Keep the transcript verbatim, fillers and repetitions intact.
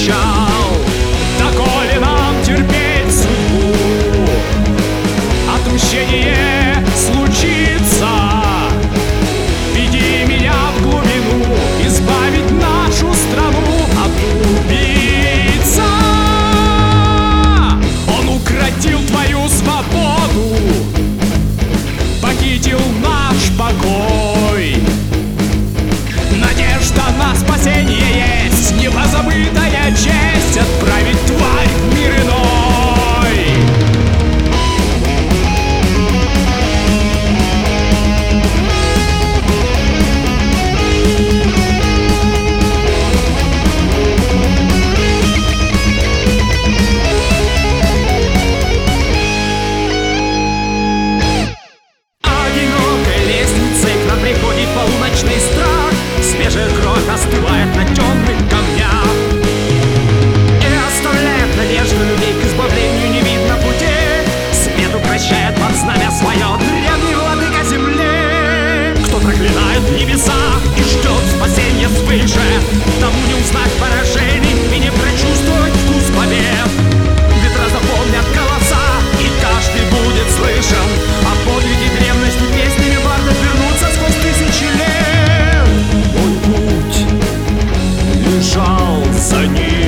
кричал: доколе нам терпеть судьбу, отмщение случится. Веди меня в глубину, избавить нашу страну от убийца. Он укротил твою свободу, похитил наш покой. Надежда на спасение есть, непозабытая честь отправить тварь в мир иной. Одинокой лестницей к нам приходит полуночный страх. Свежая кровь остывает на темных камнях и оставляет надежду людей к избавлению не видно пути. Свет укращает под знамя свое древний владыка земли. Кто проклинает небеса и ждет спасения свыше, тому не узнать поражений и не прочувствовать вкус побед. Ветра заполнят голоса, и каждый будет слышен о подвиге древности. Песнями бардов вернутся сквозь тысячи лет. Мой путь лежал за ним.